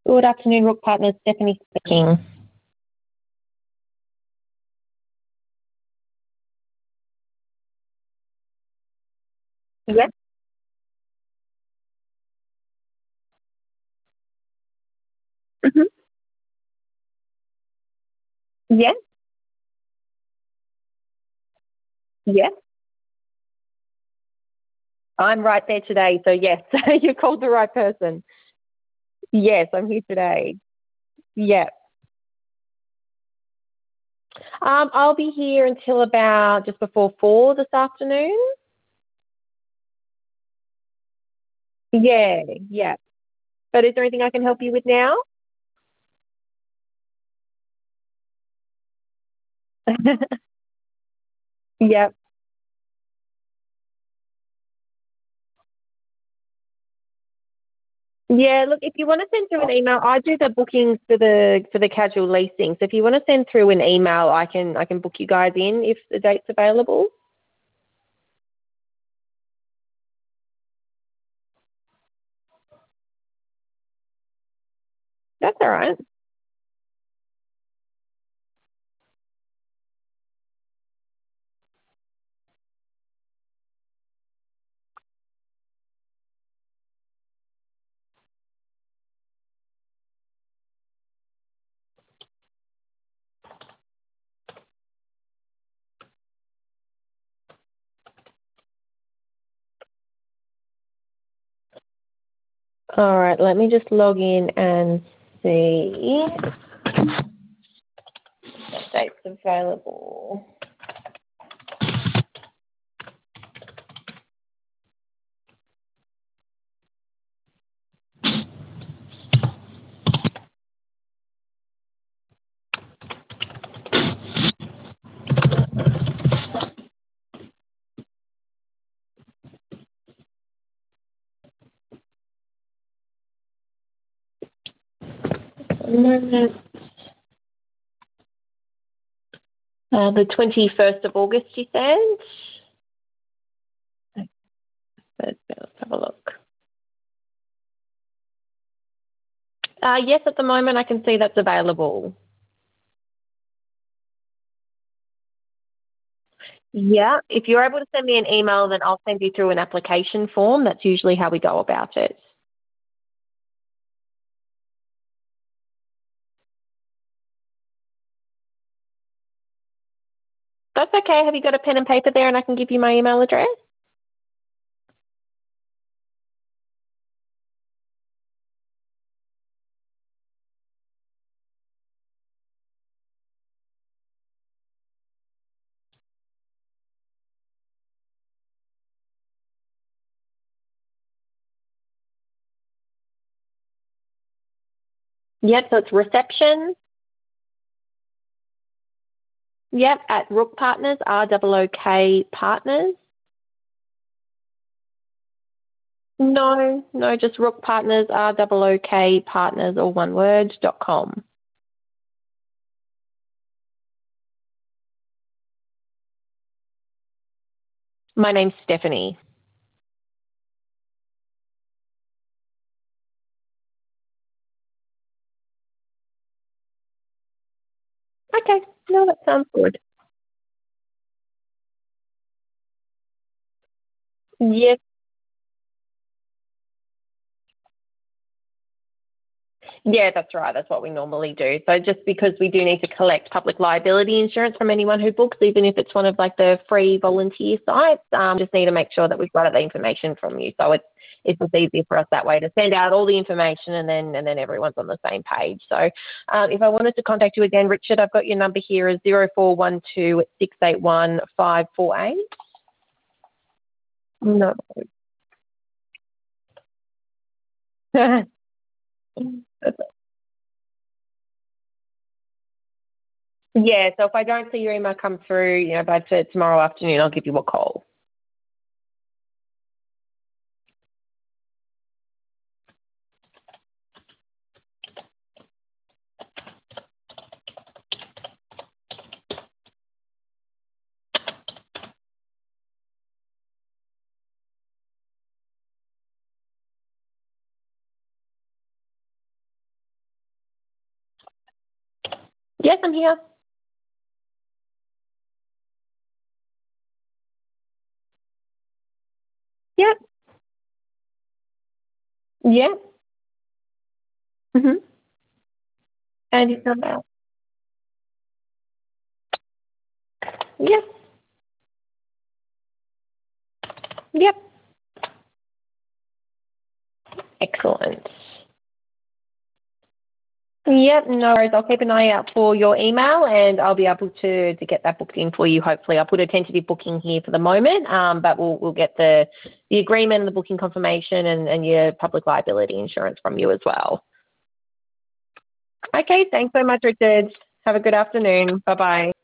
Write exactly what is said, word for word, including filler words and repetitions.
Good afternoon, Rook Partners. Stephanie speaking. Yep. hmm Yeah. Yeah. I'm right there today. So, yes, you called the right person. Yes, I'm here today. Yeah. Um, I'll be here until about just before four this afternoon. Yeah. Yeah. But is there anything I can help you with now? Yep. Yeah, look, if you want to send through an email, I do the bookings for the for the casual leasing. So if you want to send through an email, I can I can book you guys in if the date's available. That's all right. All right, let me just log in and see what dates available. One moment. Uh, the twenty-first of August, you said? Let's let's have a look. Uh, yes, at the moment I can see that's available. Yeah, if you're able to send me an email, then I'll send you through an application form. That's usually how we go about it. That's okay. Have you got a pen and paper there and I can give you my email address? Yep, so it's reception. Yep, at Rook Partners, R O O K Partners. No, no, just Rook Partners, R O O K Partners, all one word, dot com. My name's Stephanie. Okay, no, that sounds good. Yes. Yeah, that's right. That's what we normally do. So just because we do need to collect public liability insurance from anyone who books, even if it's one of like the free volunteer sites, um, just need to make sure that we've got the information from you. So it's it's just easier for us that way to send out all the information and then and then everyone's on the same page. So um, if I wanted to contact you again, Richard, I've got your number here as zero four one two six eight one five four eight. No. Yeah, so if I don't see your email come through, you know, by t- tomorrow afternoon, I'll give you a call. Yes, I'm here. Yep. Yep. Mm-hmm. And it's not out. Yep. Yep. Excellent. Yep, no worries. I'll keep an eye out for your email and I'll be able to, to get that booked in for you. Hopefully, I'll put a tentative booking here for the moment, um, but we'll we'll get the the agreement and the booking confirmation and, and your public liability insurance from you as well. Okay, thanks so much, Richard. Have a good afternoon. Bye bye.